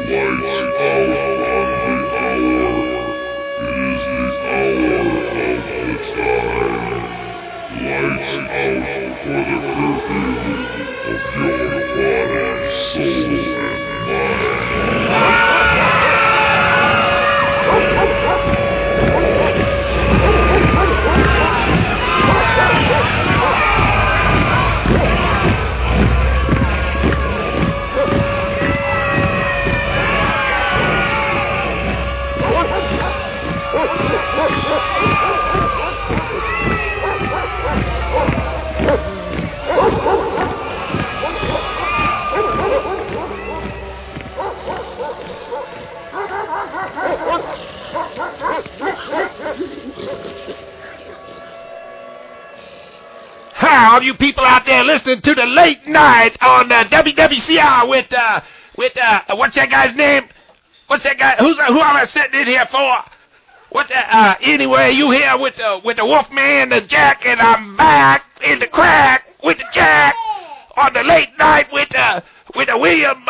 All you people out there listening to the late night on WWCR with what's that guy's name? What's that guy? Who am I sitting in here for? Anyway, you here with the Wolfman, the Jack, and I'm back in the crack with the Jack on the late night with the William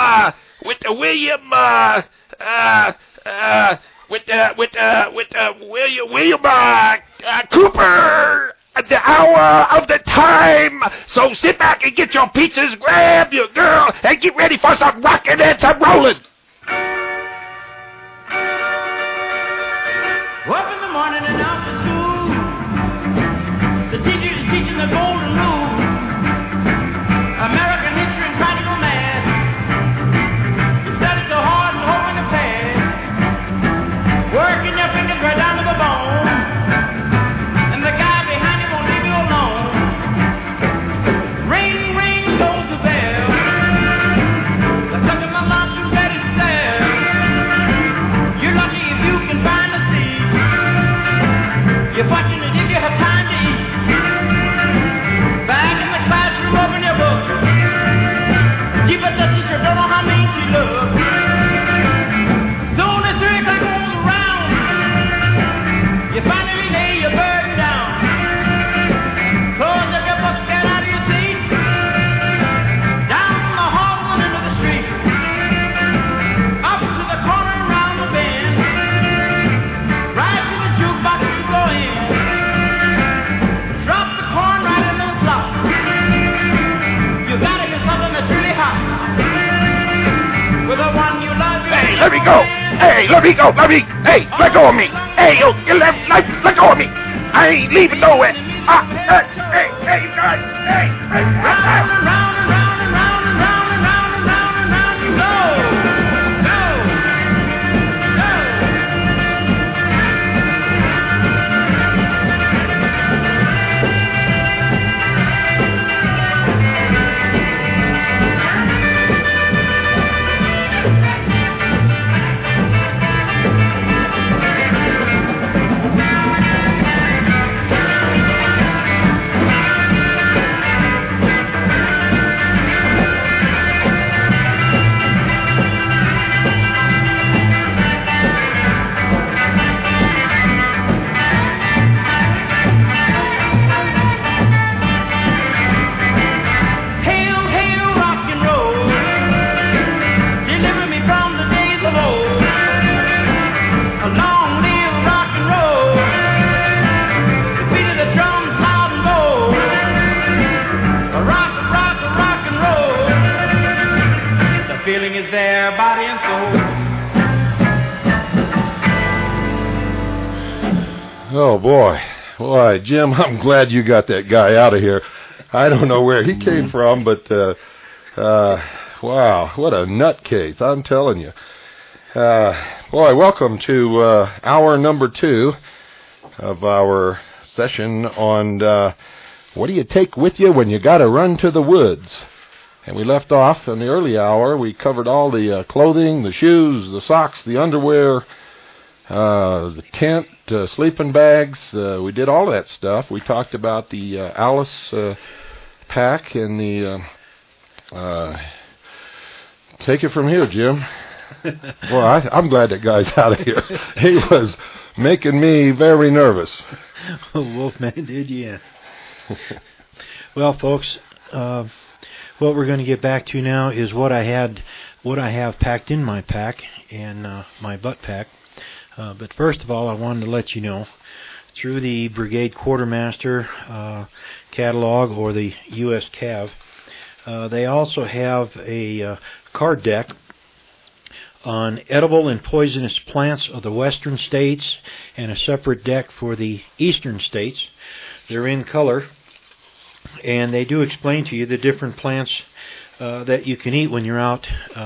Cooper. The hour of the time. So sit back and get your pizzas, grab your girl, and get ready for some rockin' and some rollin'. Up in the morning and out to school. The teacher is teaching the golden rule. American history and practical math. You study so hard and hoping to pass. Working your fingers right down to the bone. And the guy behind you won't leave you alone. Ring, ring goes the bell. The sucker my lunch is ready to sell. You're lucky if you can find a seat. You're fortunate if you have time to eat. Back in the classroom, open your book. Keep it the teacher, don't know how mean she looks. Soon as 3 o'clock rolls around, you finally lay your burden down. Close up your book, get out of your seat. Down the hall and into the street. Up to the corner and round the bend. Right to the jukebox you go in. Drop the corn right in the slot. You gotta get something that's really hot. With the one you love. Hey, let me go. Hey, let me go. Hey, let go of me. Hey, you let go of me. I ain't leaving nowhere. Hey, you guys. Hey. Round and round and round and round and round and round and round and round you go. Hail, hail, rock and roll. Deliver me from the days of old. Long live rock and roll. The beat of the drums loud and bold. Rock and roll. The feeling is there, body and soul. Oh, boy. Boy, Jim, I'm glad you got that guy out of here. I don't know where he came from, but, wow, what a nutcase, I'm telling you. Boy, welcome to hour number 2 of our session on what do you take with you when you got to run to the woods? And we left off in the early hour. We covered all the clothing, the shoes, the socks, the underwear, the tent, sleeping bags. We did all that stuff. We talked about the Alice pack and the... take it from here, Jim. Well, I'm glad that guy's out of here. He was making me very nervous. Wolfman did, yeah. Well, folks, what we're going to get back to now is what I have packed in my pack and my butt pack. But first of all, I wanted to let you know, through the Brigade Quartermaster catalog, or the U.S. Cav, they also have a card deck on edible and poisonous plants of the western states, and a separate deck for the eastern states. They're in color, and they do explain to you the different plants that you can eat when you're out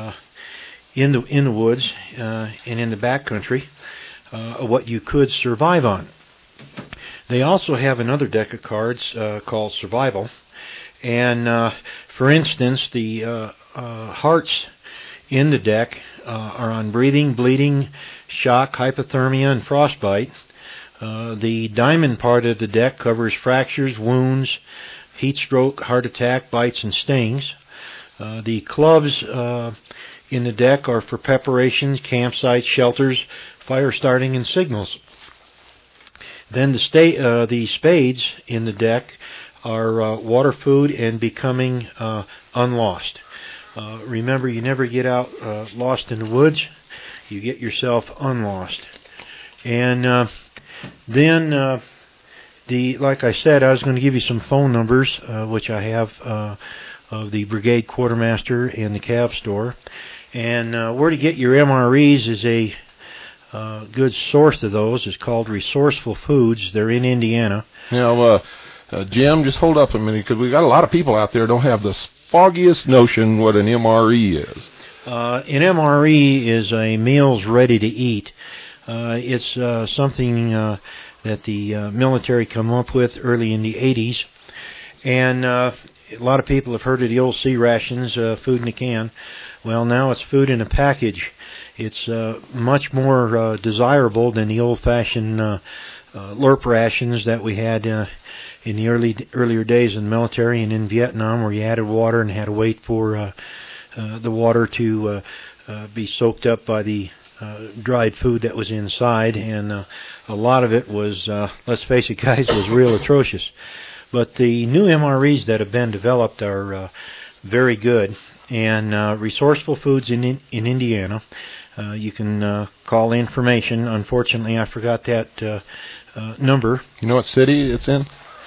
in the woods and in the backcountry, what you could survive on. They also have another deck of cards called Survival, and for instance, the hearts in the deck are on breathing, bleeding, shock, hypothermia, and frostbite. The diamond part of the deck covers fractures, wounds, heat stroke, heart attack, bites, and stings. The clubs in the deck are for preparations, campsites, shelters, fire starting, and signals. Then the spades in the deck are water, food, and becoming unlost. Remember, you never get out lost in the woods. You get yourself unlost. And then, like I said, I was going to give you some phone numbers, which I have of the Brigade Quartermaster and the Cav store. And where to get your MREs is a good source of those. It's called Resourceful Foods. They're in Indiana. Now, Jim, just hold up a minute, because we got a lot of people out there who don't have the foggiest notion what an MRE is. An MRE is a meals ready to eat. It's something that the military come up with early in the 80s. And a lot of people have heard of the old C rations, food in a can. Well, now it's food in a package. It's much more desirable than the old-fashioned LERP rations that we had in the earlier days in the military and in Vietnam, where you added water and had to wait for the water to be soaked up by the dried food that was inside. And a lot of it was, let's face it, guys, was real atrocious. But the new MREs that have been developed are very good. And Resourceful Foods in Indiana. You can call information. Unfortunately, I forgot that number. You know what city it's in?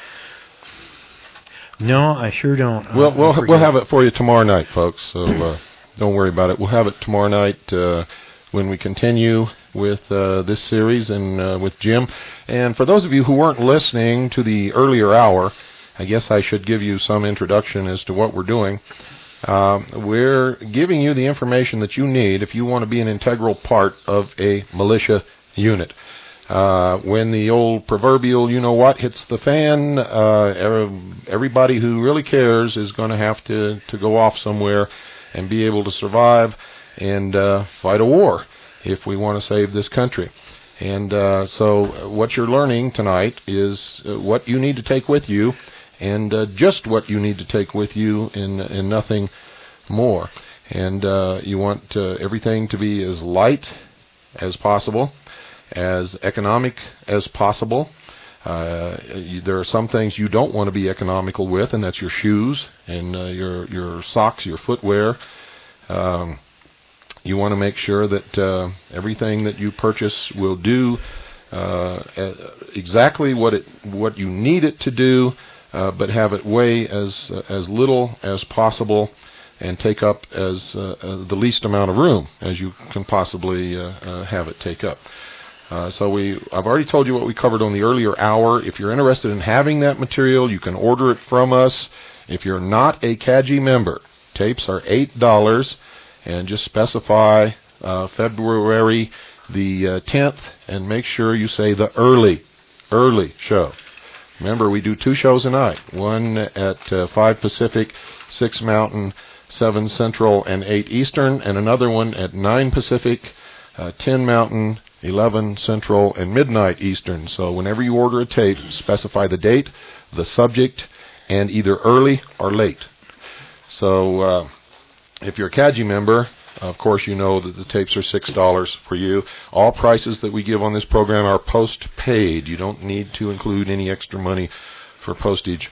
No, I sure don't. We'll have it for you tomorrow night, folks. So don't worry about it. We'll have it tomorrow night when we continue with this series and with Jim. And for those of you who weren't listening to the earlier hour, I guess I should give you some introduction as to what we're doing. We're giving you the information that you need if you want to be an integral part of a militia unit. When the old proverbial you-know-what hits the fan, everybody who really cares is going to have to go off somewhere and be able to survive and fight a war if we want to save this country. And so what you're learning tonight is what you need to take with you, and just what you need to take with you, and nothing more. And you want everything to be as light as possible, as economic as possible. There are some things you don't want to be economical with, and that's your shoes and your socks, your footwear. You want to make sure that everything that you purchase will do exactly what you need it to do, but have it weigh as little as possible and take up as the least amount of room as you can possibly have it take up. So I've already told you what we covered on the earlier hour. If you're interested in having that material, you can order it from us. If you're not a CAGI member, tapes are $8, and just specify February the 10th, and make sure you say the early show. Remember, we do 2 shows a night, one at 5 Pacific, 6 Mountain, 7 Central, and 8 Eastern, and another one at 9 Pacific, 10 Mountain, 11 Central, and midnight Eastern. So whenever you order a tape, specify the date, the subject, and either early or late. So if you're a CAGI member, of course you know that the tapes are $6 for you. All prices that we give on this program are post-paid. You don't need to include any extra money for postage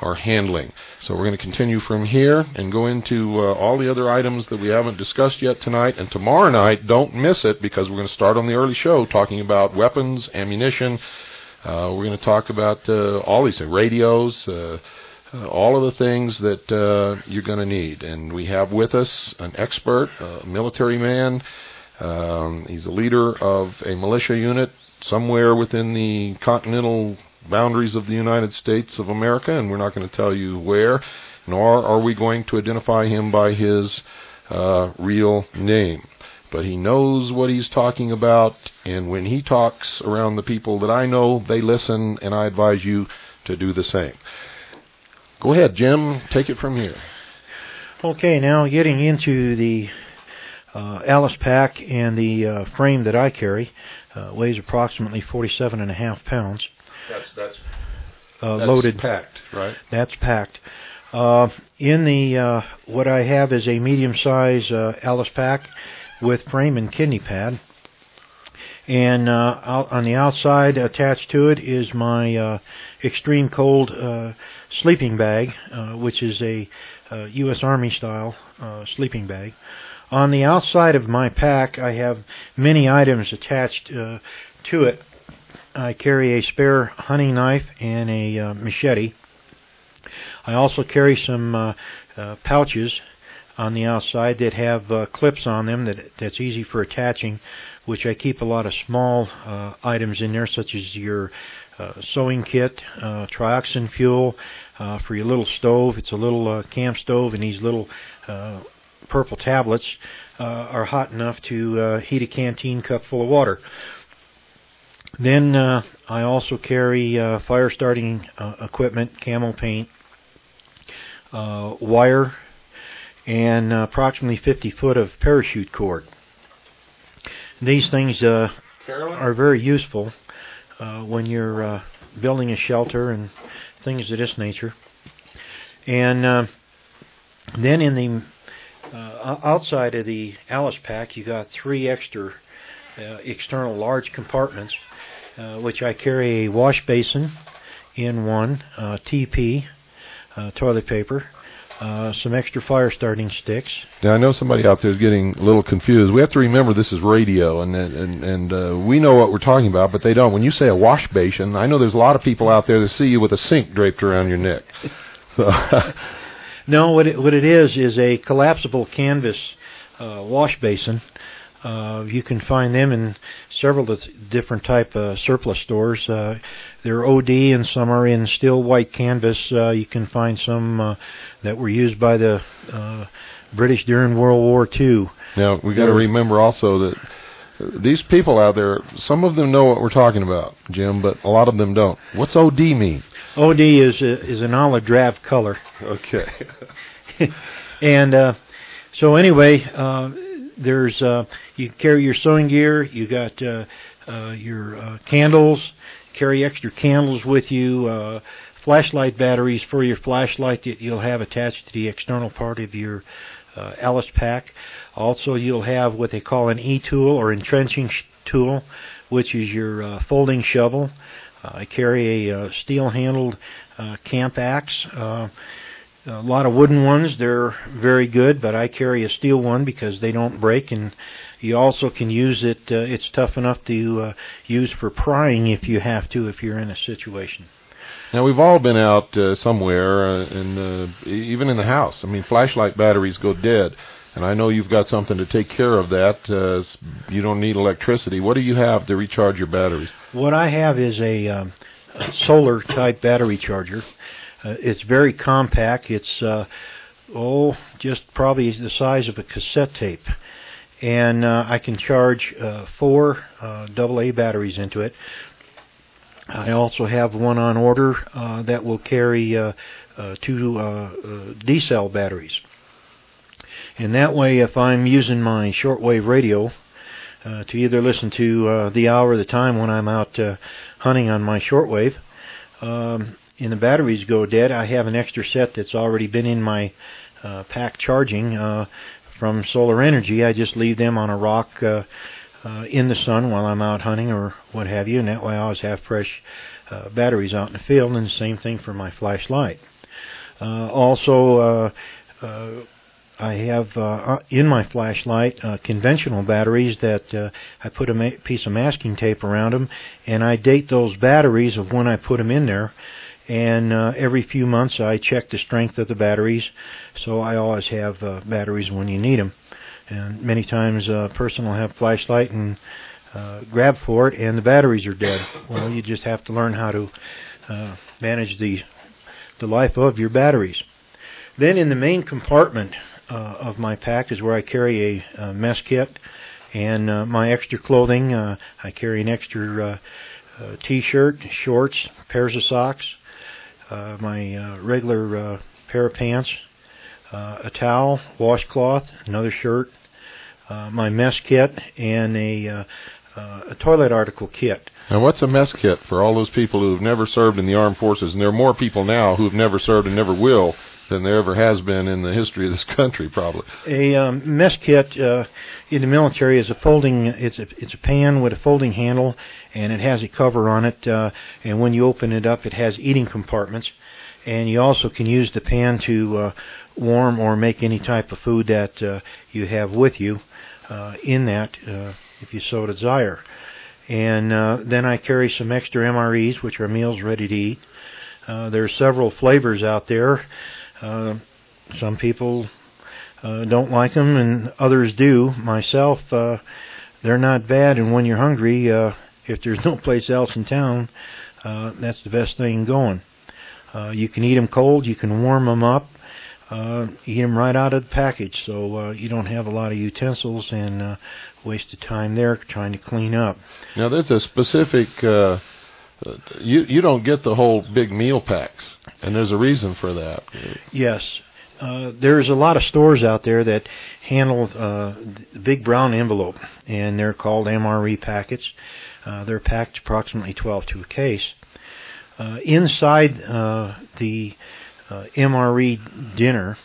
are handling. So we're going to continue from here and go into all the other items that we haven't discussed yet tonight. And tomorrow night, don't miss it, because we're going to start on the early show talking about weapons, ammunition. We're going to talk about all these radios, all of the things that you're going to need. And we have with us an expert, a military man. He's a leader of a militia unit somewhere within the continental boundaries of the United States of America, and we're not going to tell you where, nor are we going to identify him by his real name. But he knows what he's talking about, and when he talks around the people that I know, they listen, and I advise you to do the same. Go ahead, Jim. Take it from here. Okay, now getting into the Alice pack, and the frame that I carry weighs approximately 47.5 pounds. That's loaded. Packed, right? That's packed. In the what I have is a medium-size Alice pack with frame and kidney pad, and on the outside attached to it is my extreme cold sleeping bag, which is a U.S. Army style sleeping bag. On the outside of my pack, I have many items attached to it. I carry a spare hunting knife and a machete. I also carry some pouches on the outside that have clips on them that's easy for attaching, which I keep a lot of small items in there, such as your sewing kit, trioxin fuel for your little stove. It's a little camp stove, and these little purple tablets are hot enough to heat a canteen cup full of water. Then I also carry fire starting equipment, camo paint, wire, and approximately 50 foot of parachute cord. These things are very useful when you're building a shelter and things of this nature. And then in the outside of the Alice pack, you got 3 extra external large compartments, which I carry a wash basin in one, TP, toilet paper, some extra fire starting sticks. Now, I know somebody out there is getting a little confused. We have to remember this is radio, and we know what we're talking about, but they don't. When you say a wash basin, I know there's a lot of people out there that see you with a sink draped around your neck. So, no, what it is a collapsible canvas wash basin. You can find them in several different type of surplus stores. They're OD, and some are in still white canvas. You can find some that were used by the British during World War II. Now, we got to remember also that these people out there, some of them know what we're talking about, Jim, but a lot of them don't. What's OD mean? OD is an olive drab color. Okay. And so anyway, there's you carry your sewing gear. You got your candles. Carry extra candles with you. Flashlight batteries for your flashlight that you'll have attached to the external part of your Alice pack. Also, you'll have what they call an E-tool or entrenching tool, which is your folding shovel. I carry a steel-handled camp axe. A lot of wooden ones, they're very good, but I carry a steel one because they don't break, and you also can use it. It's tough enough to use for prying if you have to, if you're in a situation. Now, we've all been out somewhere, and even in the house. I mean, flashlight batteries go dead, and I know you've got something to take care of that. You don't need electricity. What do you have to recharge your batteries? What I have is a solar-type battery charger. It's very compact. It's, just probably the size of a cassette tape. And I can charge 4 AA batteries into it. I also have one on order that will carry 2 D-cell batteries. And that way, if I'm using my shortwave radio to either listen to the hour or the time when I'm out hunting on my shortwave, and the batteries go dead, I have an extra set that's already been in my pack charging from Solar Energy. I just leave them on a rock in the sun while I'm out hunting or what have you, and that way I always have fresh batteries out in the field, and the same thing for my flashlight. Also, I have in my flashlight conventional batteries that I put a piece of masking tape around them, and I date those batteries of when I put them in there. And every few months I check the strength of the batteries, so I always have batteries when you need them. And many times a person will have flashlight and grab for it, and the batteries are dead. Well, you just have to learn how to manage the life of your batteries. Then in the main compartment of my pack is where I carry a mess kit and my extra clothing. I carry an extra T-shirt, shorts, pairs of socks, my regular pair of pants, a towel, washcloth, another shirt, my mess kit, and a toilet article kit. Now, what's a mess kit for all those people who have never served in the armed forces? And there are more people now who have never served and never will than there ever has been in the history of this country, probably. A mess kit in the military is a folding. It's a pan with a folding handle, and it has a cover on it. And when you open it up, it has eating compartments. And you also can use the pan to warm or make any type of food that you have with you in that, if you so desire. And then I carry some extra MREs, which are meals ready to eat. There are several flavors out there. Some people don't like them, and others do. Myself, they're not bad, and when you're hungry, if there's no place else in town, that's the best thing going. You can eat them cold, you can warm them up, eat them right out of the package, so you don't have a lot of utensils and waste of time there trying to clean up. Now, there's a specific... You don't get the whole big meal packs, and there's a reason for that. Yes. There's a lot of stores out there that handle the big brown envelope, and they're called MRE packets. They're packed approximately 12 to a case. Inside the MRE dinner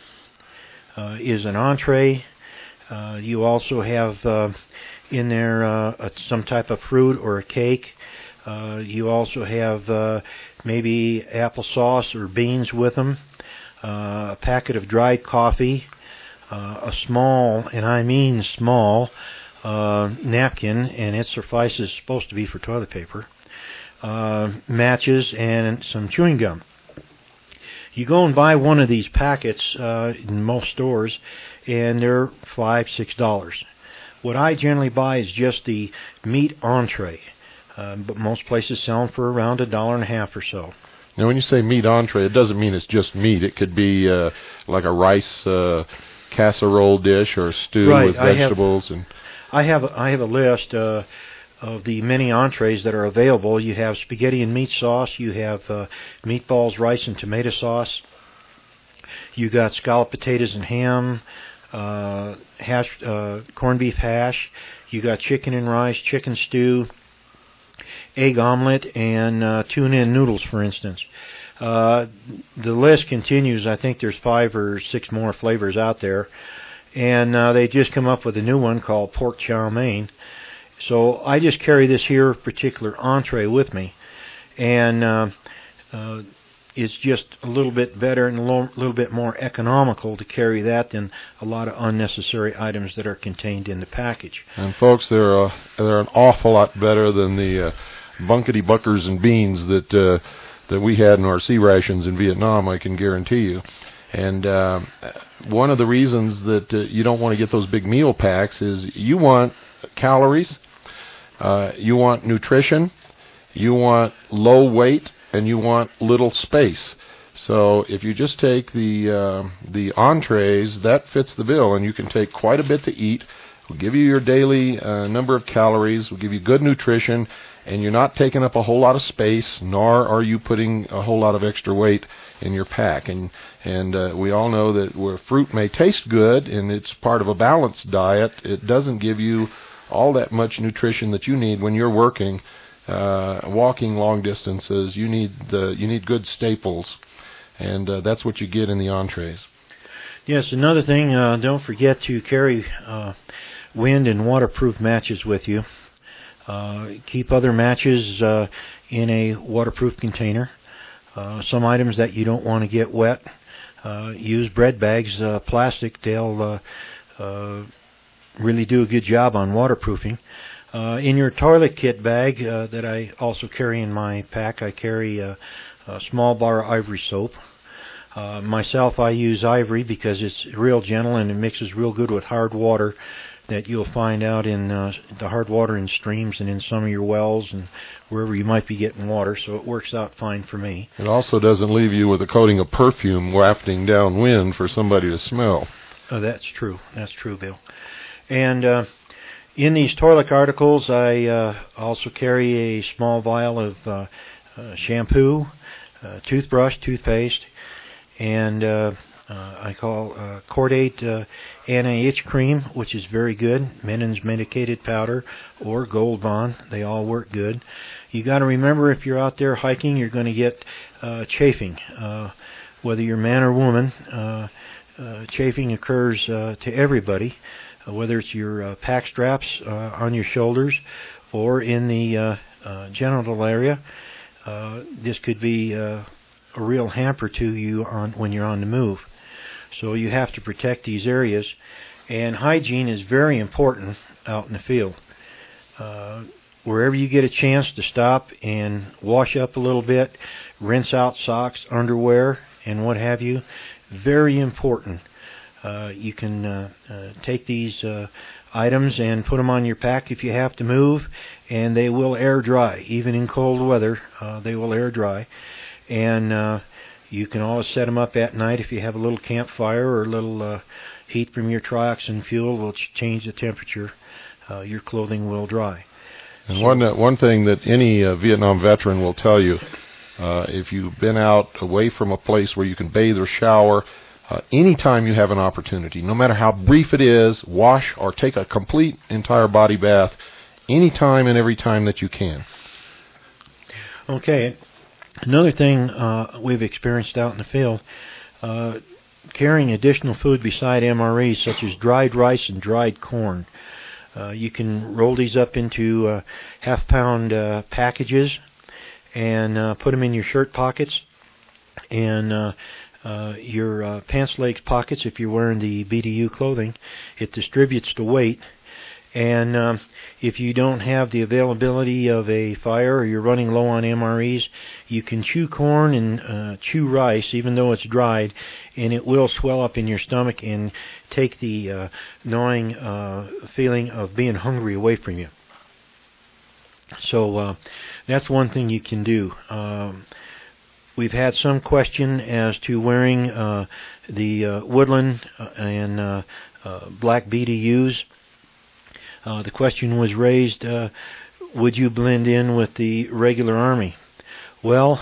is an entree. You also have in there some type of fruit or a cake. You also have maybe applesauce or beans with them, a packet of dried coffee, a small, and I mean small, napkin, and it suffices, supposed to be for toilet paper, matches, and some chewing gum. You go and buy one of these packets in most stores, and they're $5, $6. What I generally buy is just the meat entree. But most places sell them for around $1.50 or so. Now, when you say meat entree, it doesn't mean it's just meat. It could be like a rice casserole dish or a stew with vegetables. I have a list of the many entrees that are available. You have spaghetti and meat sauce. You have meatballs, rice, and tomato sauce. You got scalloped potatoes and ham, corned beef hash. You got chicken and rice, chicken stew, egg omelet, and tuna and noodles, for instance. The list continues. I think there's 5 or 6 more flavors out there. And they just come up with a new one called pork chow mein. So I just carry this here particular entree with me. And it's just a little bit better and a little bit more economical to carry that than a lot of unnecessary items that are contained in the package. And folks, they're an awful lot better than the bunkety buckers and beans that we had in our sea rations in Vietnam, I can guarantee you. And one of the reasons that you don't want to get those big meal packs is you want calories, you want nutrition, you want low weight, and you want little space. So if you just take the entrees, that fits the bill, and you can take quite a bit to eat. We'll give you your daily number of calories. We'll give you good nutrition, and you're not taking up a whole lot of space, nor are you putting a whole lot of extra weight in your pack. And we all know that where fruit may taste good and it's part of a balanced diet, it doesn't give you all that much nutrition that you need when you're working. Walking long distances, you need good staples, and that's what you get in the entrees. Yes, another thing, don't forget to carry wind and waterproof matches with you. Keep other matches in a waterproof container. Some items that you don't want to get wet, use bread bags, plastic. They'll really do a good job on waterproofing. In your toilet kit bag that I also carry in my pack, I carry a small bar Ivory soap. Myself, I use Ivory because it's real gentle and it mixes real good with hard water that you'll find out in the hard water in streams and in some of your wells and wherever you might be getting water, so it works out fine for me. It also doesn't leave you with a coating of perfume wafting downwind for somebody to smell. Oh, that's true. That's true, Bill. And in these toilet articles, I also carry a small vial of shampoo, toothbrush, toothpaste, and I call Cordate Anti-Itch Cream, which is very good. Menin's Medicated Powder or Gold Bond. They all work good. You got to remember, if you're out there hiking, you're going to get chafing. Whether you're man or woman, chafing occurs to everybody. Whether it's your pack straps on your shoulders or in the genital area, this could be a real hamper to you when you're on the move. So you have to protect these areas, and hygiene is very important out in the field. Wherever you get a chance to stop and wash up a little bit, rinse out socks, underwear, and what have you, very important. You can take these items and put them on your pack if you have to move, and they will air dry. Even in cold weather, they will air dry. And you can always set them up at night if you have a little campfire or a little heat from your trioxin fuel will change the temperature. Your clothing will dry. And one thing that any Vietnam veteran will tell you, if you've been out away from a place where you can bathe or shower, anytime you have an opportunity, no matter how brief it is, wash or take a complete entire body bath anytime and every time that you can. Okay. Another thing we've experienced out in the field, carrying additional food beside MREs, such as dried rice and dried corn. You can roll these up into half-pound packages and put them in your shirt pockets and your pants legs pockets if you're wearing the BDU clothing. It distributes the weight. And if you don't have the availability of a fire or you're running low on MREs, you can chew corn and chew rice, even though it's dried, and it will swell up in your stomach and take the gnawing feeling of being hungry away from you. So that's one thing you can do. We've had some question as to wearing the woodland and black BDUs. The question was raised, would you blend in with the regular Army? Well,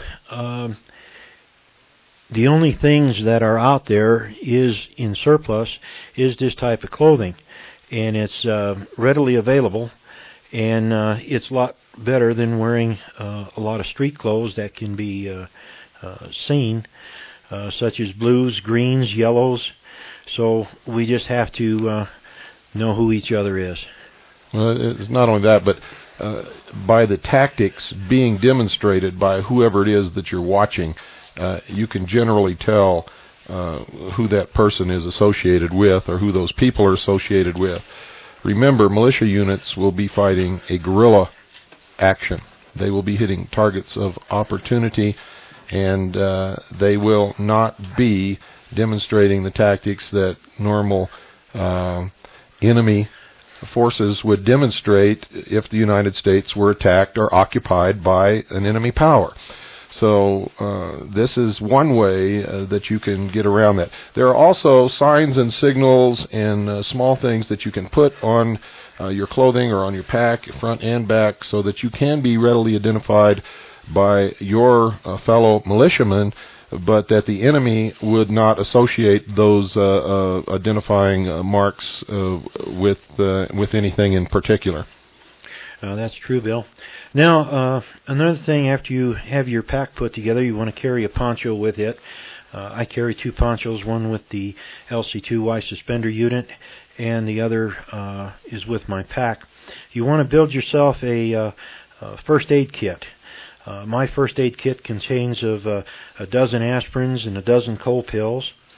the only things that are out there is in surplus is this type of clothing. And it's readily available, and it's a lot better than wearing a lot of street clothes that can be seen, such as blues, greens, yellows. So we just have to know who each other is. Well, it's not only that, but by the tactics being demonstrated by whoever it is that you're watching, you can generally tell who that person is associated with or who those people are associated with. Remember, militia units will be fighting a guerrilla action. They will be hitting targets of opportunity, and they will not be demonstrating the tactics that normal enemy forces would demonstrate if the United States were attacked or occupied by an enemy power. So this is one way that you can get around that. There are also signs and signals and small things that you can put on your clothing or on your pack, front and back, so that you can be readily identified by your fellow militiamen, but that the enemy would not associate those identifying marks with anything in particular. That's true, Bill. Now, another thing, after you have your pack put together, you want to carry a poncho with it. I carry two ponchos, one with the LC2Y suspender unit, and the other is with my pack. You want to build yourself a first aid kit. My first aid kit contains of a dozen aspirins and a dozen cold pills.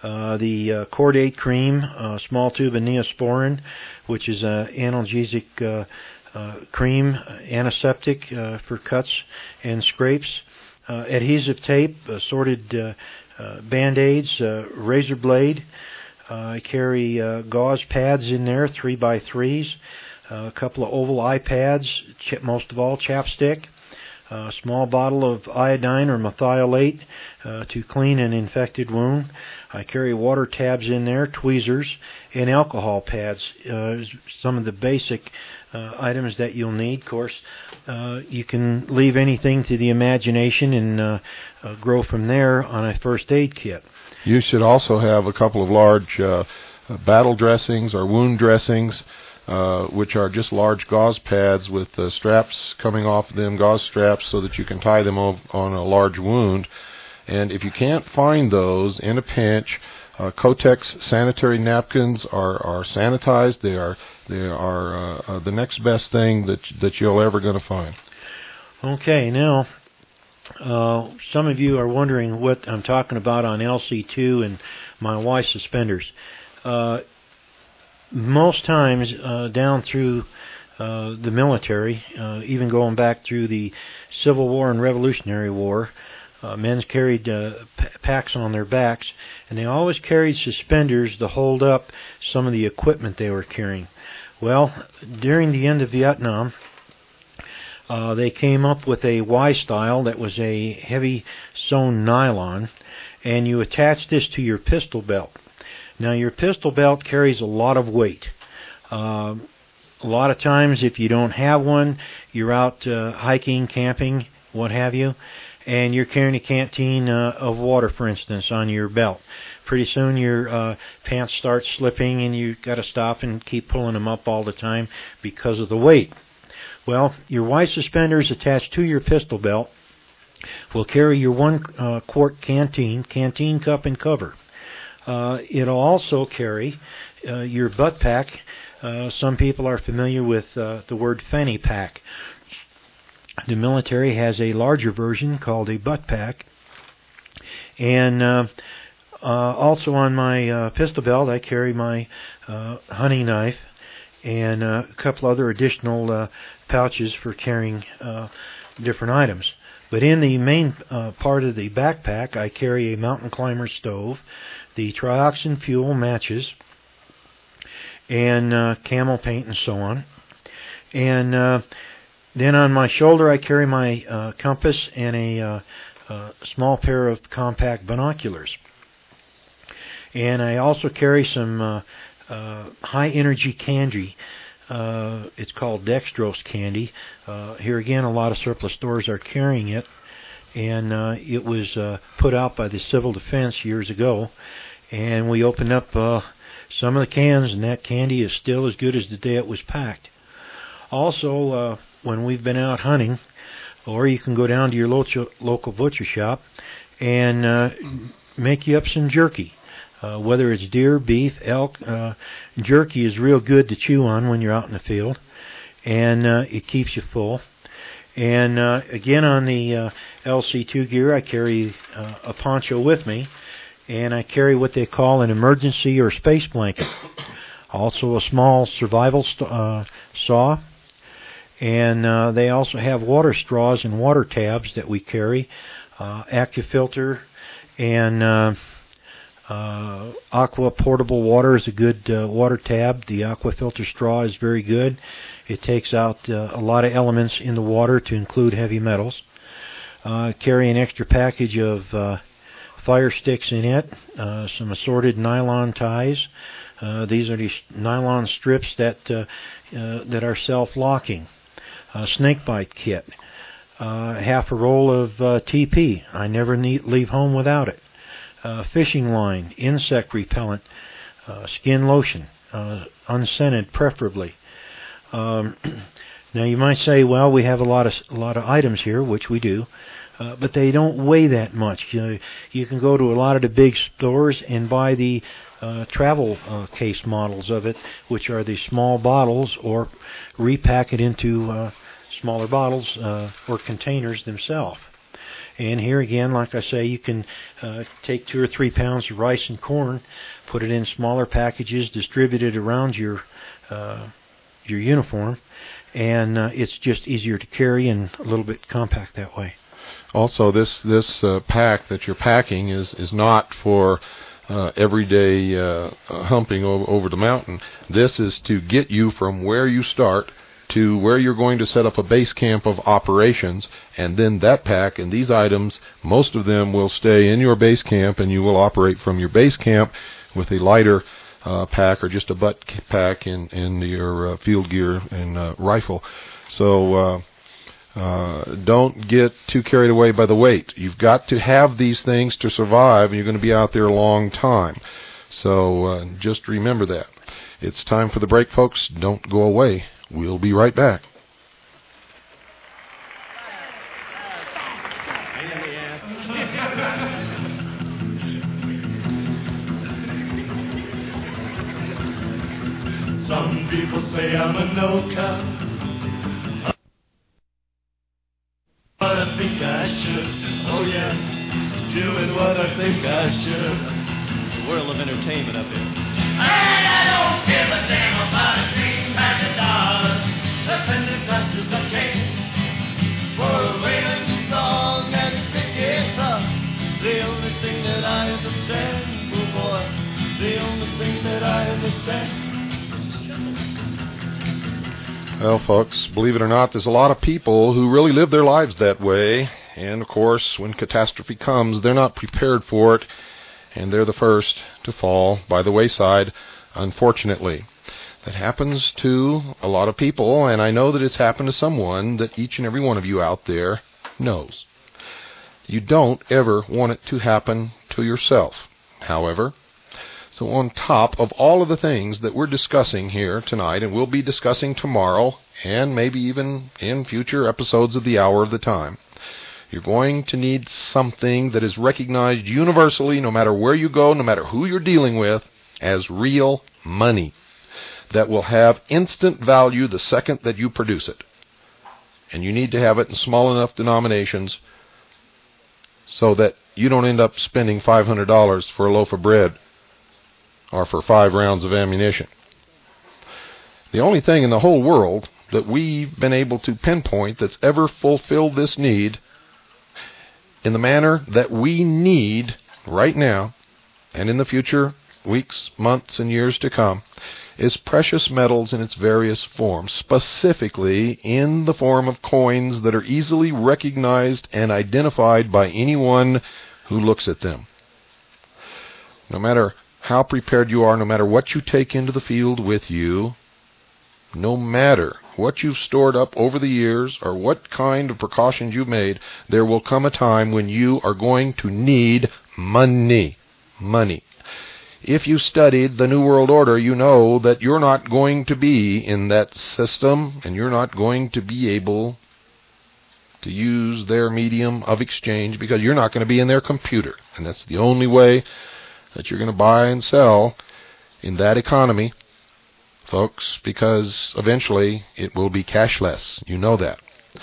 the Chordate cream, small tube of Neosporin, which is an analgesic cream, antiseptic for cuts and scrapes, adhesive tape, assorted Band-Aids, razor blade. I carry gauze pads in there, 3x3s, a couple of oval eye pads, most of all chapstick, a small bottle of iodine or methylate to clean an infected wound. I carry water tabs in there, tweezers, and alcohol pads, some of the basic items that you'll need. Of course, you can leave anything to the imagination and grow from there on a first aid kit. You should also have a couple of large battle dressings or wound dressings, which are just large gauze pads with straps coming off them, gauze straps, so that you can tie them on a large wound. And if you can't find those in a pinch, Kotex sanitary napkins are sanitized. They are the next best thing that you're ever going to find. Okay, now some of you are wondering what I'm talking about on LC2 and my Y suspenders. Most times down through the military, even going back through the Civil War and Revolutionary War, men's carried packs on their backs, and they always carried suspenders to hold up some of the equipment they were carrying. Well, during the end of Vietnam, they came up with a Y style that was a heavy sewn nylon, and you attach this to your pistol belt. Now, your pistol belt carries a lot of weight. A lot of times, if you don't have one, you're out hiking, camping, what have you, and you're carrying a canteen of water, for instance, on your belt. Pretty soon your pants start slipping, and you've got to stop and keep pulling them up all the time because of the weight. Well, your Y suspenders attached to your pistol belt will carry your 1 quart canteen cup and cover. It'll also carry your butt pack. Some people are familiar with the word fanny pack. The military has a larger version called a butt pack. And also on my pistol belt, I carry my hunting knife and a couple other additional pouches for carrying different items. But in the main part of the backpack, I carry a mountain climber stove, the trioxin fuel, matches, and camel paint and so on. And then on my shoulder, I carry my compass and a small pair of compact binoculars. And I also carry some high-energy candy. It's called dextrose candy. Here again, a lot of surplus stores are carrying it. And it was put out by the Civil Defense years ago. And we opened up some of the cans, and that candy is still as good as the day it was packed. Also, when we've been out hunting, or you can go down to your local butcher shop and make you up some jerky. Whether it's deer, beef, elk, jerky is real good to chew on when you're out in the field, and it keeps you full. And again, on the LC2 gear, I carry a poncho with me, and I carry what they call an emergency or space blanket. Also a small survival saw, and they also have water straws and water tabs that we carry, AccuFilter, and Aqua Portable Water is a good water tab. The AquaFilter straw is very good. It takes out a lot of elements in the water, to include heavy metals. Carry an extra package of fire sticks in it, some assorted nylon ties. These are these nylon strips that are self-locking. Snake bite kit. Half a roll of TP. I never leave home without it. Fishing line, insect repellent, skin lotion, unscented preferably. Now you might say, well, we have a lot of items here, which we do, but they don't weigh that much. You can go to a lot of the big stores and buy the travel case models of it, which are the small bottles, or repack it into smaller bottles or containers themselves. And here again, like I say, you can take 2 or 3 pounds of rice and corn, put it in smaller packages, distribute it around your uniform, and it's just easier to carry and a little bit compact that way. Also, this pack that you're packing is not for everyday humping over the mountain. This is to get you from where you start to where you're going to set up a base camp of operations, and then that pack and these items, most of them will stay in your base camp, and you will operate from your base camp with a lighter pack or just a butt pack in your field gear and rifle. So don't get too carried away by the weight. You've got to have these things to survive, and you're going to be out there a long time. So just remember that. It's time for the break, folks. Don't go away. We'll be right back. Some people say I'm a no-cut, but I think I should. Oh yeah, doing what I think I should. The world of entertainment up here. And I don't give a damn about a $3,000. The Pentecostals are changed for a wailing song and a big guitar. The only thing that I understand, oh boy, the only thing that I understand. Well, folks, believe it or not, there's a lot of people who really live their lives that way. And, of course, when catastrophe comes, they're not prepared for it, and they're the first to fall by the wayside, unfortunately. That happens to a lot of people, and I know that it's happened to someone that each and every one of you out there knows. You don't ever want it to happen to yourself, however. So on top of all of the things that we're discussing here tonight, and we'll be discussing tomorrow, and maybe even in future episodes of the Hour of the Time, you're going to need something that is recognized universally, no matter where you go, no matter who you're dealing with, as real money that will have instant value the second that you produce it. And you need to have it in small enough denominations so that you don't end up spending $500 for a loaf of bread or for 5 rounds of ammunition. The only thing in the whole world that we've been able to pinpoint that's ever fulfilled this need in the manner that we need right now and in the future weeks, months, and years to come is precious metals in its various forms, specifically in the form of coins that are easily recognized and identified by anyone who looks at them. No matter how prepared you are, no matter what you take into the field with you, no matter what you've stored up over the years or what kind of precautions you've made, there will come a time when you are going to need money. Money. If you studied the New World Order, you know that you're not going to be in that system, and you're not going to be able to use their medium of exchange because you're not going to be in their computer. And that's the only way that you're going to buy and sell in that economy, folks, because eventually it will be cashless. You know that.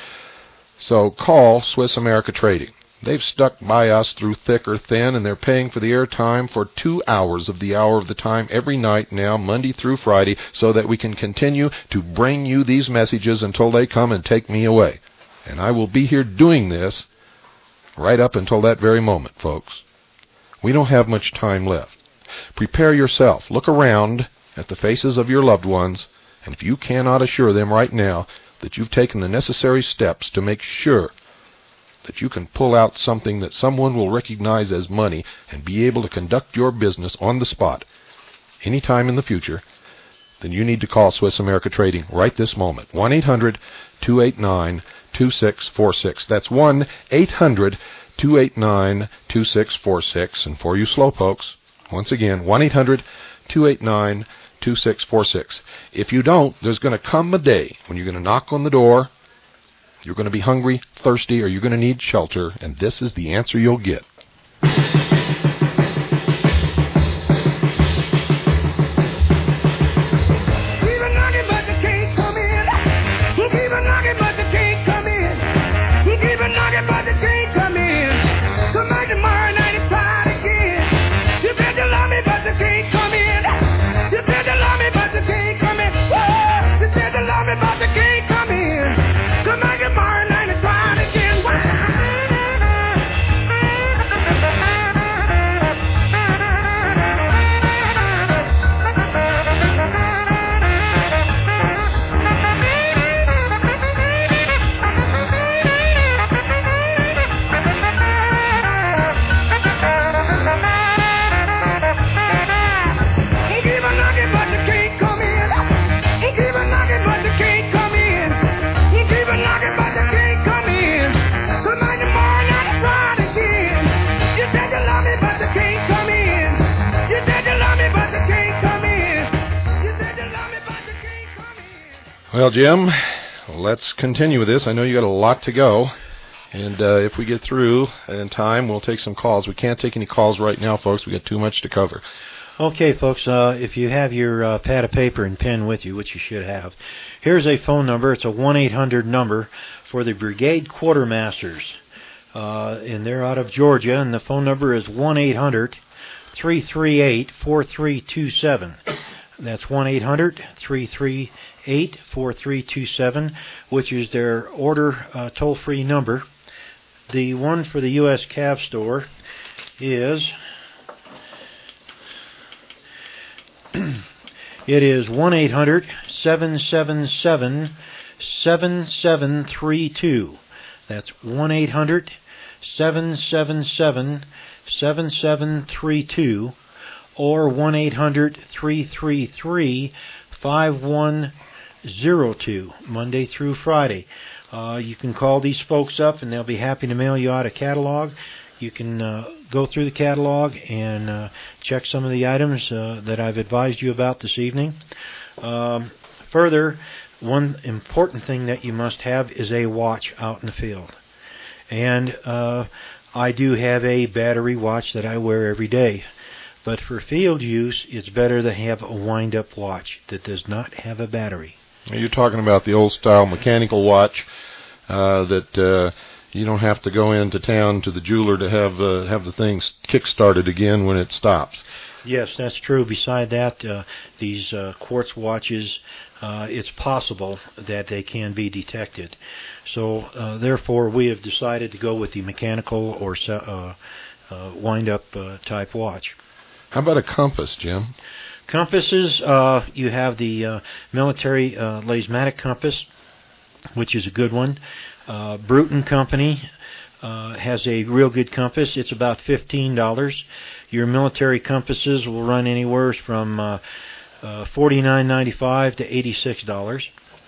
So call Swiss America Trading. They've stuck by us through thick or thin, and they're paying for the airtime for 2 hours of the Hour of the Time every night now, Monday through Friday, so that we can continue to bring you these messages until they come and take me away. And I will be here doing this right up until that very moment, folks. We don't have much time left. Prepare yourself. Look around at the faces of your loved ones, and if you cannot assure them right now that you've taken the necessary steps to make sure that you can pull out something that someone will recognize as money and be able to conduct your business on the spot any time in the future, then you need to call Swiss America Trading right this moment. 1-800-289-2646. That's 1-800-289-2646. And for you slowpokes, once again, 1-800-289-2646. If you don't, there's going to come a day when you're going to knock on the door. You're going to be hungry, thirsty, or you're going to need shelter, and this is the answer you'll get. Keep a knocking, but the can't come in. Well, Jim, let's continue with this. I know you got a lot to go. And if we get through in time, we'll take some calls. We can't take any calls right now, folks. We got too much to cover. Okay, folks, if you have your pad of paper and pen with you, which you should have, here's a phone number. It's a 1-800 number for the Brigade Quartermasters. And they're out of Georgia, and the phone number is 1-800-338-4327. That's 1-800-338-4327, which is their order toll-free number. The one for the U.S. Cav store is it is 1-800-777-7732. That's 1-800-777-7732 or 1-800-333-5102, Monday through Friday. You can call these folks up, and they'll be happy to mail you out a catalog. You can go through the catalog and check some of the items that I've advised you about this evening. Further, one important thing that you must have is a watch out in the field. And I do have a battery watch that I wear every day. But for field use, it's better to have a wind-up watch that does not have a battery. You're talking about the old-style mechanical watch that you don't have to go into town to the jeweler to have the thing kick-started again when it stops. Yes, that's true. Beside that, these quartz watches, it's possible that they can be detected. So, therefore, we have decided to go with the mechanical or wind-up type watch. How about a compass, Jim? Compasses, you have the military Lasmatic compass, which is a good one. Bruton Company has a real good compass. It's about $15. Your military compasses will run anywhere from $49.95 to $86.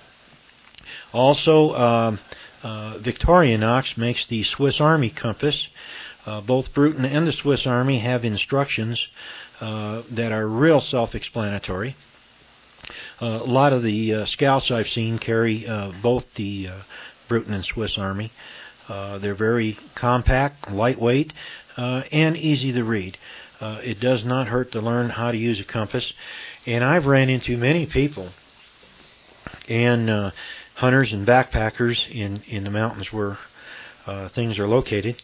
Also, Victorinox makes the Swiss Army compass. Both Bruton and the Swiss Army have instructions that are real self-explanatory. A lot of the scouts I've seen carry both the Bruton and Swiss Army. They're very compact, lightweight, and easy to read. It does not hurt to learn how to use a compass. And I've ran into many people and hunters and backpackers in the mountains where things are located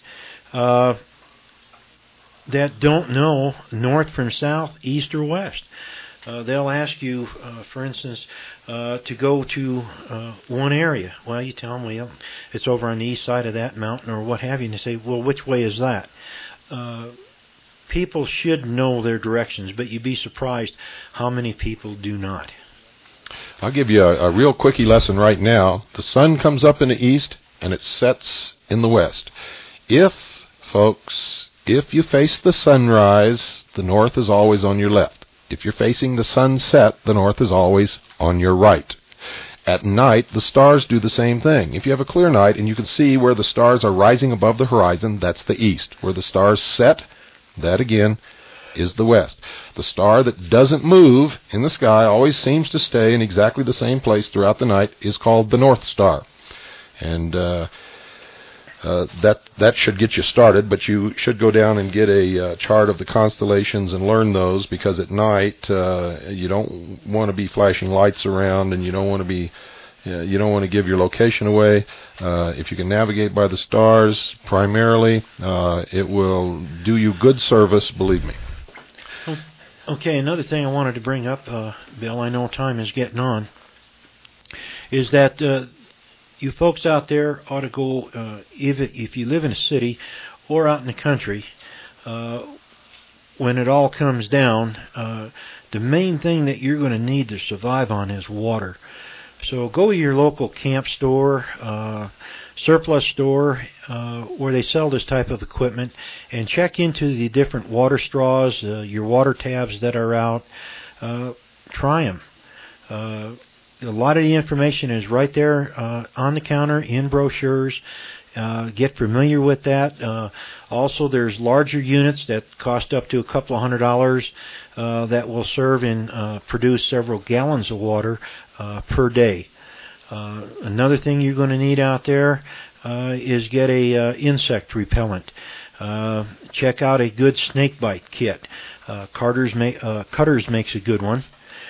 that don't know north from south, east or west. They'll ask you, for instance, to go to one area. Well, you tell them, well, it's over on the east side of that mountain or what have you, and they say, well, which way is that? People should know their directions, but you'd be surprised how many people do not. I'll give you a real quickie lesson right now. The sun comes up in the east and it sets in the west. Folks, if you face the sunrise, the north is always on your left. If you're facing the sunset, the north is always on your right. At night, the stars do the same thing. If you have a clear night and you can see where the stars are rising above the horizon, that's the east. Where the stars set, that again is the west. The star that doesn't move in the sky, always seems to stay in exactly the same place throughout the night, is called the North Star. And that should get you started, but you should go down and get a chart of the constellations and learn those, because at night you don't want to be flashing lights around, and you don't want to give your location away. If you can navigate by the stars primarily, it will do you good service, believe me. Okay, another thing I wanted to bring up, Bill, I know time is getting on, is that you folks out there ought to go, if you live in a city or out in the country, when it all comes down, the main thing that you're going to need to survive on is water. So go to your local camp store, surplus store, where they sell this type of equipment, and check into the different water straws, your water tabs that are out. Try them. A lot of the information is right there on the counter in brochures. Get familiar with that. Also, there's larger units that cost up to a couple of $100 that will serve and produce several gallons of water per day. Another thing you're going to need out there is get a insect repellent. Check out a good snake bite kit. Cutters makes a good one.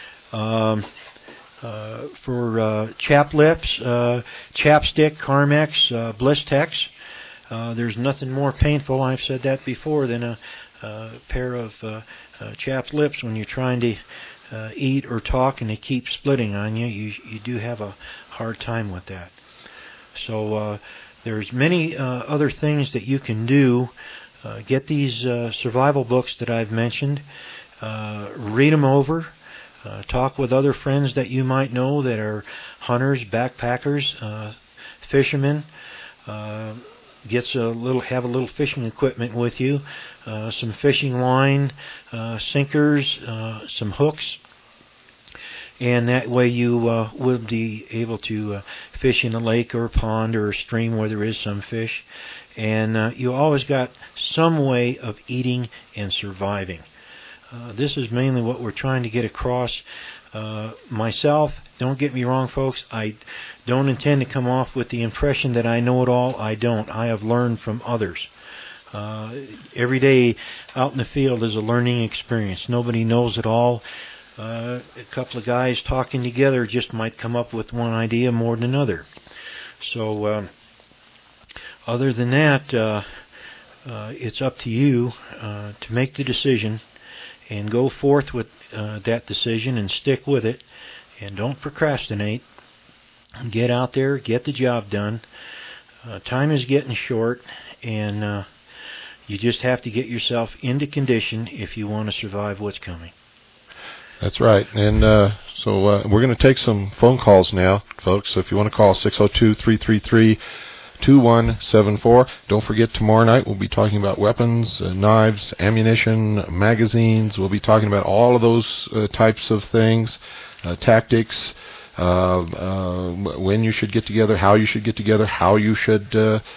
For chap lips, Chapstick, Carmex, Blistex. There's nothing more painful, I've said that before, than a pair of chapped lips when you're trying to eat or talk and they keep splitting on you. You do have a hard time with that. So there's many other things that you can do. Get these survival books that I've mentioned. Read them over. Talk with other friends that you might know that are hunters, backpackers, fishermen. Have a little fishing equipment with you, some fishing line, sinkers, some hooks, and that way you will be able to fish in a lake or a pond or a stream where there is some fish, and you always got some way of eating and surviving. This is mainly what we're trying to get across. Myself, don't get me wrong, folks, I don't intend to come off with the impression that I know it all. I don't. I have learned from others. Every day out in the field is a learning experience. Nobody knows it all. A couple of guys talking together just might come up with one idea more than another. So other than that, it's up to you to make the decision and go forth with that decision and stick with it. And don't procrastinate. Get out there, get the job done. Time is getting short, and you just have to get yourself into condition if you want to survive what's coming. That's right. And so we're going to take some phone calls now, folks. So if you want to call 602-333-2174. Don't forget, tomorrow night we'll be talking about weapons, knives, ammunition, magazines. We'll be talking about all of those types of things, tactics, when you should get together, how you should get together, how you should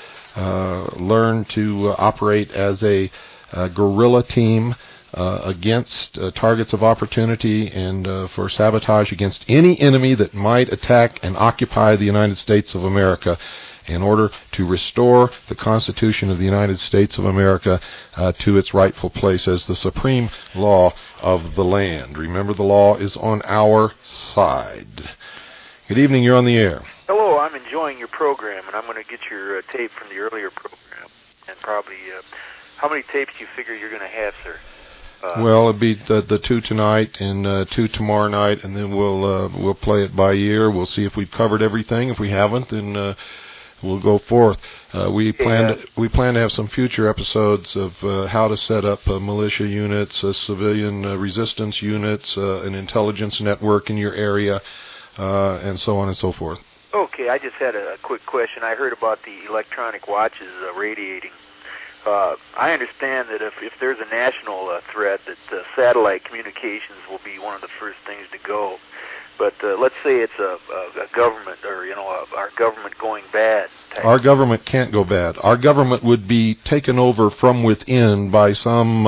learn to operate as a guerrilla team against targets of opportunity and for sabotage against any enemy that might attack and occupy the United States of America, in order to restore the Constitution of the United States of America to its rightful place as the supreme law of the land. Remember, the law is on our side. Good evening, you're on the air. Hello, I'm enjoying your program, and I'm going to get your tape from the earlier program. And probably, how many tapes do you figure you're going to have, sir? Well, it'll be the two tonight and two tomorrow night, and then we'll play it by ear. We'll see if we've covered everything. If we haven't, then we'll go forth. We plan to have some future episodes of how to set up militia units, civilian resistance units, an intelligence network in your area, and so on and so forth. Okay, I just had a quick question. I heard about the electronic watches radiating. I understand that if there's a national threat, that satellite communications will be one of the first things to go. But let's say it's a government, or our government going bad. Our government can't go bad. Our government would be taken over from within by some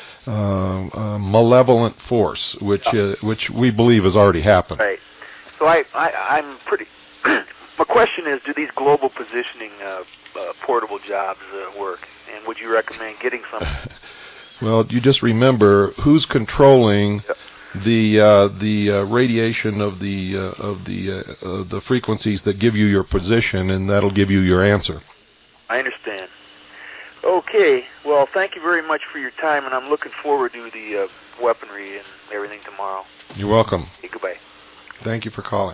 malevolent force, which we believe has already happened. Right. So I'm pretty. My question is, do these global positioning portable jobs work? And would you recommend getting some? Well, you just remember who's controlling the radiation of the frequencies that give you your position, and that'll give you your answer. I understand. Okay. Well, thank you very much for your time, and I'm looking forward to the weaponry and everything tomorrow. You're welcome. Okay, goodbye. Thank you for calling.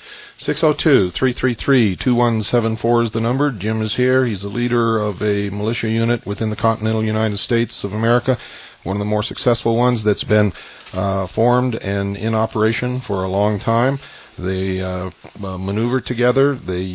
602-333-2174 is the number. Jim is here. He's the leader of a militia unit within the continental United States of America, one of the more successful ones that's been formed and in operation for a long time. They maneuver together.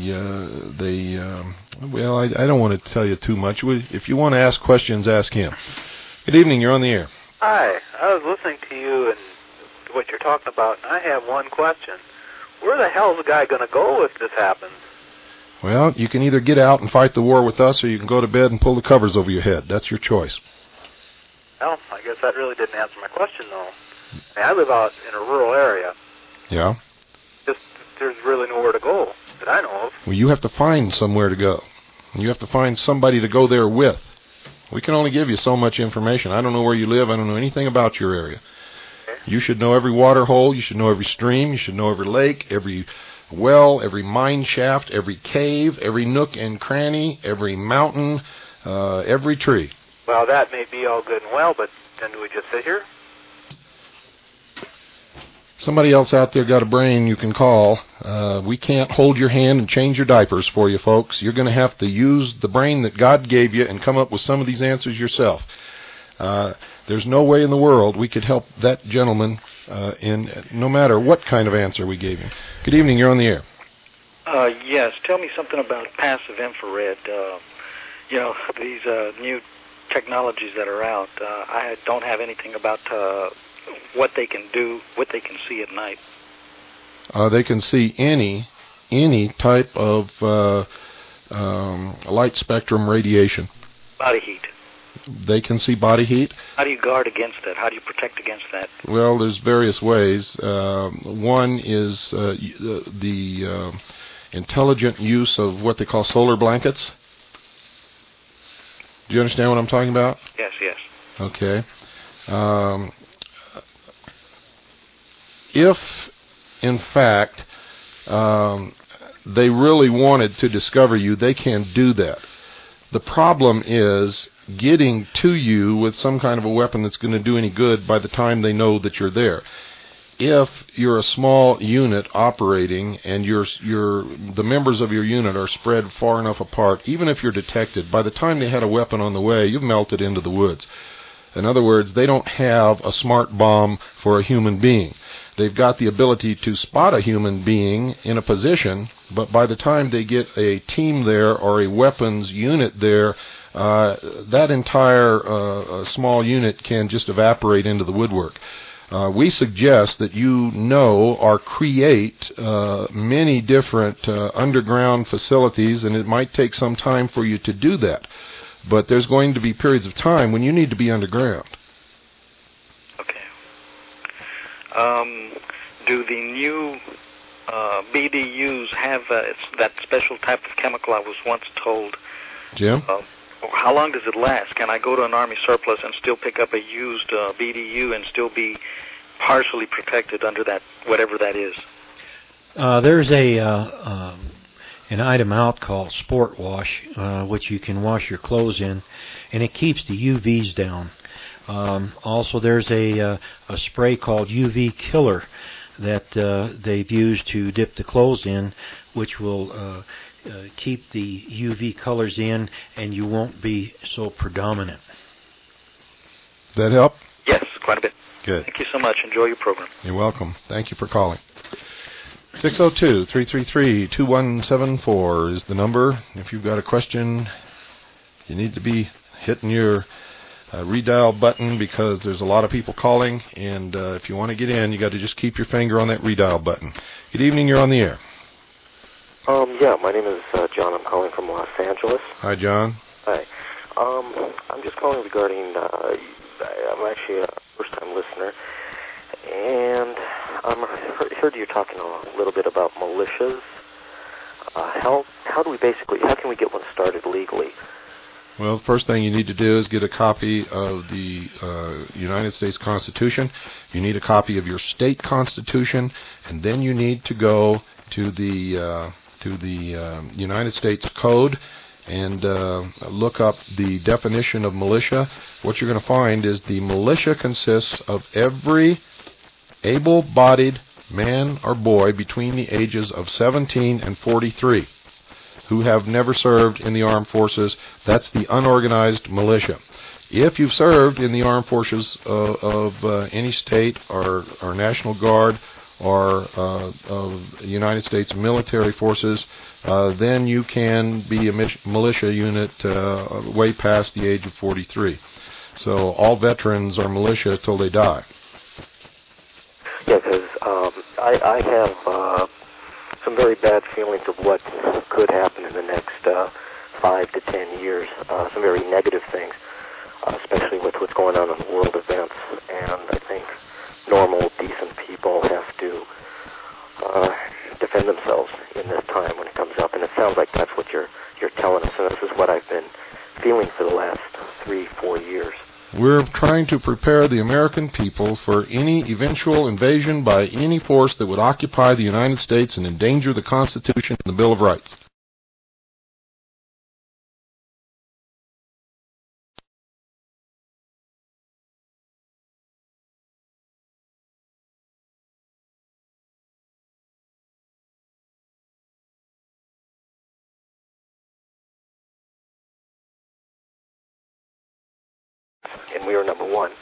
Well, I don't want to tell you too much. If you want to ask questions, ask him. Good evening. You're on the air. Hi. I was listening to you and what you're talking about, and I have one question. Where the hell is the guy going to go if this happens? Well, you can either get out and fight the war with us, or you can go to bed and pull the covers over your head. That's your choice. Well, I guess that really didn't answer my question, though. I live out in a rural area. Yeah? There's really nowhere to go. that I know of. Well, you have to find somewhere to go. You have to find somebody to go there with. We can only give you so much information. I don't know where you live. I don't know anything about your area. You should know every water hole. You should know every stream. You should know every lake, every well, every mine shaft, every cave, every nook and cranny, every mountain, every tree. Well, that may be all good and well, but then do we just sit here? Somebody else out there got a brain you can call. We can't hold your hand and change your diapers for you, folks. You're going to have to use the brain that God gave you and come up with some of these answers yourself. There's no way in the world we could help that gentleman in no matter what kind of answer we gave him. Good evening. You're on the air. Yes. Tell me something about passive infrared. These new technologies that are out. I don't have anything about what they can do, what they can see at night. They can see any type of light spectrum radiation. Body heat. They can see body heat. How do you guard against that? How do you protect against that? Well, there's various ways. One is the intelligent use of what they call solar blankets. Do you understand what I'm talking about? Yes. Okay. If, in fact, they really wanted to discover you, they can do that. The problem is getting to you with some kind of a weapon that's going to do any good by the time they know that you're there. If you're a small unit operating and the members of your unit are spread far enough apart, even if you're detected, by the time they had a weapon on the way, you've melted into the woods. In other words, they don't have a smart bomb for a human being. They've got the ability to spot a human being in a position, but by the time they get a team there or a weapons unit there, that entire small unit can just evaporate into the woodwork. We suggest that you know or create many different underground facilities, and it might take some time for you to do that. But there's going to be periods of time when you need to be underground. Okay. Do the new BDUs have that special type of chemical I was once told? Jim? How long does it last? Can I go to an Army surplus and still pick up a used BDU and still be partially protected under that, whatever that is? There's an item out called Sport Wash, which you can wash your clothes in, and it keeps the UVs down. Also, there's a spray called UV Killer that they've used to dip the clothes in, which will keep the UV colors in, and you won't be so predominant. Does that help? Yes, quite a bit. Good. Thank you so much. Enjoy your program. You're welcome. Thank you for calling. 602-333-2174 is the number. If you've got a question, you need to be hitting your redial button because there's a lot of people calling, and if you want to get in, you got to just keep your finger on that redial button. Good evening. You're on the air. Yeah, my name is John. I'm calling from Los Angeles. Hi, John. Hi. I'm just calling regarding, I'm actually a first-time listener, and I heard you talking a little bit about militias. How can we get one started legally? Well, the first thing you need to do is get a copy of the United States Constitution. You need a copy of your state constitution, and then you need to go to the United States Code and look up the definition of militia. What you're going to find is the militia consists of every able-bodied man or boy between the ages of 17 and 43 who have never served in the armed forces. That's the unorganized militia. If you've served in the armed forces of any state or National Guard or of United States military forces, then you can be a militia unit way past the age of 43. So all veterans are militia till they die. Yeah, because I have some very bad feelings of what could happen in the next 5 to 10 years. Some very negative things, especially with what's going on in world events. And I think normal, decent people have to defend defend themselves in this time when it comes up. And it sounds like that's what you're telling us, and this is what I've been feeling for the last 3-4 years. We're trying to prepare the American people for any eventual invasion by any force that would occupy the United States and endanger the Constitution and the Bill of Rights. And we were number one.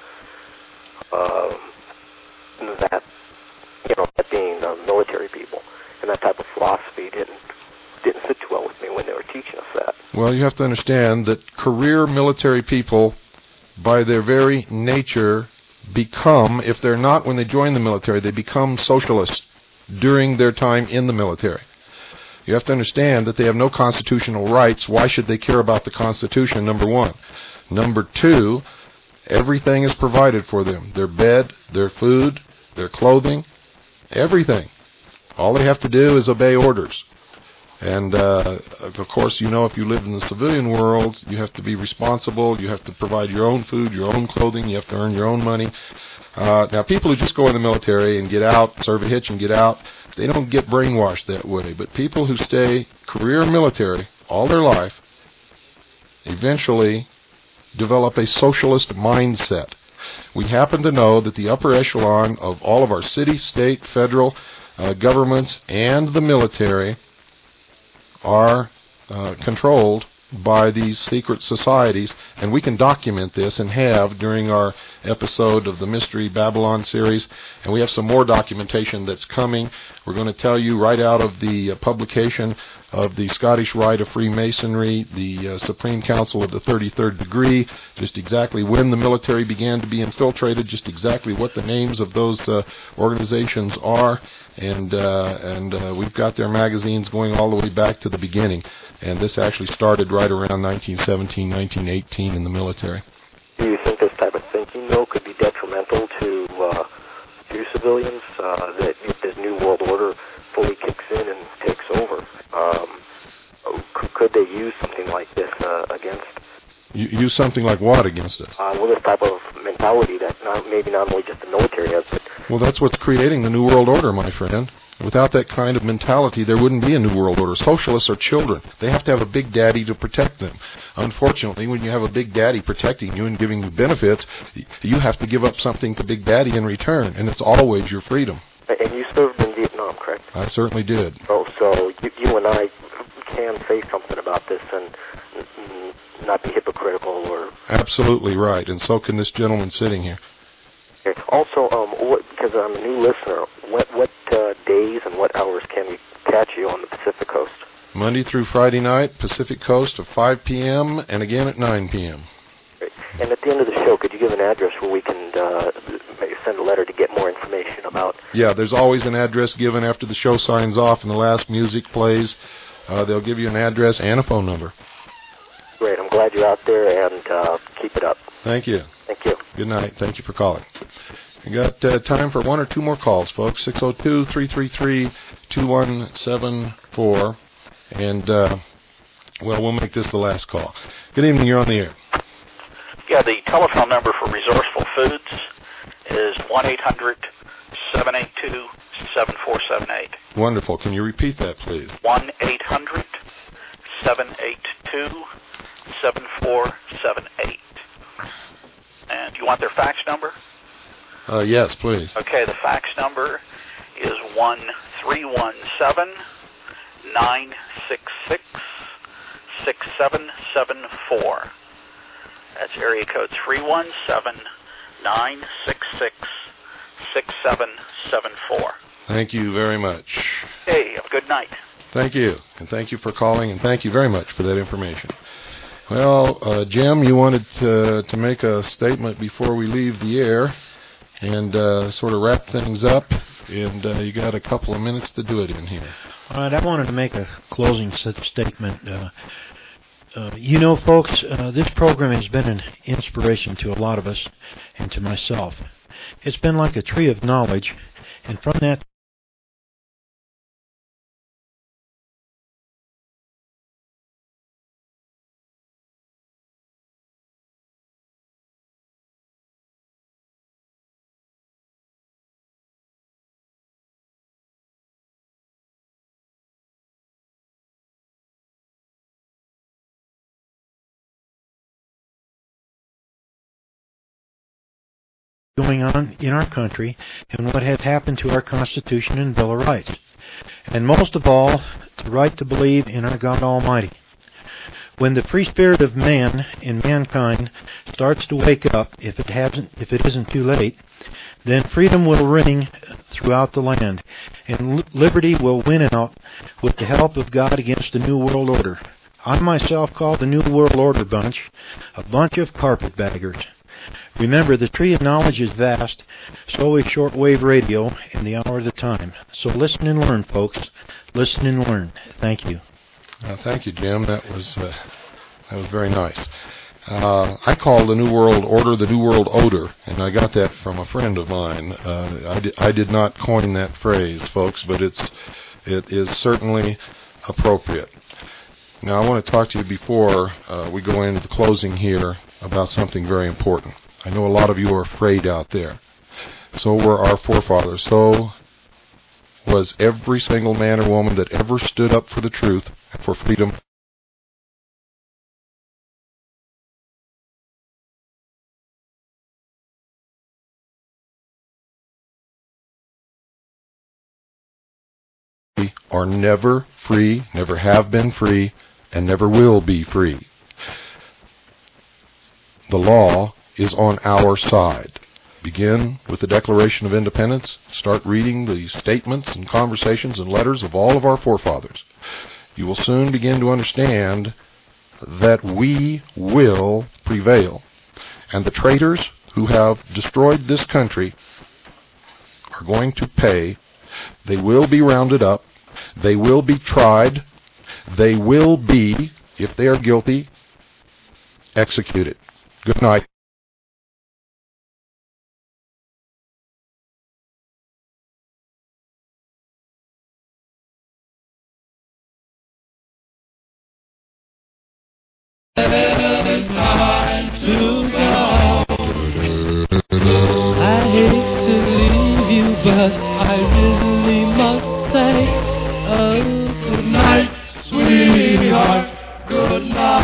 That, that being military people, and that type of philosophy didn't sit too well with me when they were teaching us that. Well, you have to understand that career military people, by their very nature, become, if they're not when they join the military, they become socialists during their time in the military. You have to understand that they have no constitutional rights. Why should they care about the Constitution, number one? Number two, everything is provided for them. Their bed, their food, their clothing, everything. All they have to do is obey orders. And, of course, if you live in the civilian world, you have to be responsible. You have to provide your own food, your own clothing. You have to earn your own money. Now, people who just go in the military and get out, serve a hitch and get out, they don't get brainwashed that way. But people who stay career military all their life eventually develop a socialist mindset. We happen to know that the upper echelon of all of our city, state, federal governments and the military are controlled by these secret societies, and we can document this and have during our episode of the Mystery Babylon series, and we have some more documentation that's coming. We're going to tell you right out of the publication of the Scottish Rite of Freemasonry, the Supreme Council of the 33rd Degree, just exactly when the military began to be infiltrated, just exactly what the names of those organizations are, and we've got their magazines going all the way back to the beginning. And this actually started right around 1917, 1918 in the military. Do you think this type of thinking, though, could be detrimental to civilians, that if this New World Order fully kicks in and takes over, could they use something like this against? Use something like what against us? Well, this type of mentality that maybe not only just the military has, but... Well, that's what's creating the New World Order, my friend. Without that kind of mentality, there wouldn't be a New World Order. Socialists are children. They have to have a big daddy to protect them. Unfortunately, when you have a big daddy protecting you and giving you benefits, you have to give up something to Big Daddy in return, and it's always your freedom. And you served in Vietnam, correct? I certainly did. Oh, so you and I can say something about this and not be hypocritical or... Absolutely right, and so can this gentleman sitting here. Okay. Also, because I'm a new listener, what days and what hours can we catch you on the Pacific Coast? Monday through Friday night, Pacific Coast at 5 p.m. and again at 9 p.m. Great. And at the end of the show, could you give an address where we can send a letter to get more information about... Yeah, there's always an address given after the show signs off and the last music plays. They'll give you an address and a phone number. Great. I'm glad you're out there, and keep it up. Thank you. Thank you. Good night. Thank you for calling. We got time for one or two more calls, folks. 602-333-2174. And, we'll make this the last call. Good evening. You're on the air. Yeah, the telephone number for Resourceful Foods is 1-800-782-7478. Wonderful. Can you repeat that, please? 1-800-782-7478. And you want their fax number? Yes, please. Okay, the fax number is 1-317-966-6774. That's area code 317-966-6774. Thank you very much. Hey, have a good night. Thank you. And thank you for calling, and thank you very much for that information. Well, Jim, you wanted to make a statement before we leave the air and sort of wrap things up, and you got a couple of minutes to do it in here. All right, I wanted to make a closing statement. Folks, this program has been an inspiration to a lot of us and to myself. It's been like a tree of knowledge, and from that going on in our country and what has happened to our Constitution and Bill of Rights. And most of all, the right to believe in our God Almighty. When the free spirit of man in mankind starts to wake up, if it isn't too late, then freedom will ring throughout the land, and liberty will win out with the help of God against the New World Order. I myself call the New World Order bunch a bunch of carpetbaggers. Remember, the tree of knowledge is vast, so is shortwave radio and the hour of the time. So listen and learn, folks. Listen and learn. Thank you. Thank you, Jim. That was very nice. I call the New World Order the New World Odor, and I got that from a friend of mine. I did not coin that phrase, folks, but it is certainly appropriate. Now, I want to talk to you before we go into the closing here about something very important. I know a lot of you are afraid out there. So were our forefathers. So was every single man or woman that ever stood up for the truth and for freedom. Are never free, never have been free, and never will be free. The law is on our side. Begin with the Declaration of Independence. Start reading the statements and conversations and letters of all of our forefathers. You will soon begin to understand that we will prevail. And the traitors who have destroyed this country are going to pay. They will be rounded up. They will be tried. They will be, if they are guilty, executed. Good night. It's time to go. I hate to leave you, but I really must say, oh, good night, sweetheart, good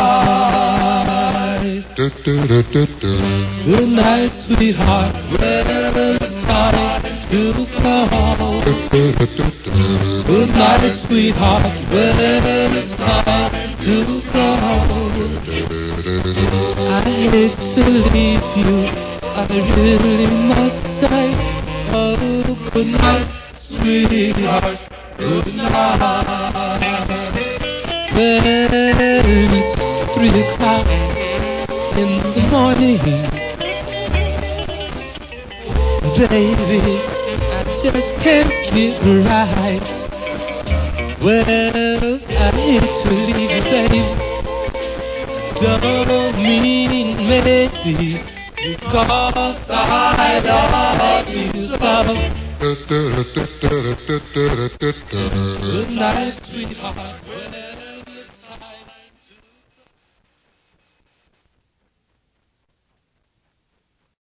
night. Good night, sweetheart, well, it's time to go. Good night, sweetheart, well, it's time to go. I hate to leave you, I really must say, oh, good night, sweetheart, good night. Well, it's 3 o'clock in the morning, baby, I just can't get right. Well, I hate to leave you, baby. Don't mean maybe, because I love you so. Good night, sweetheart.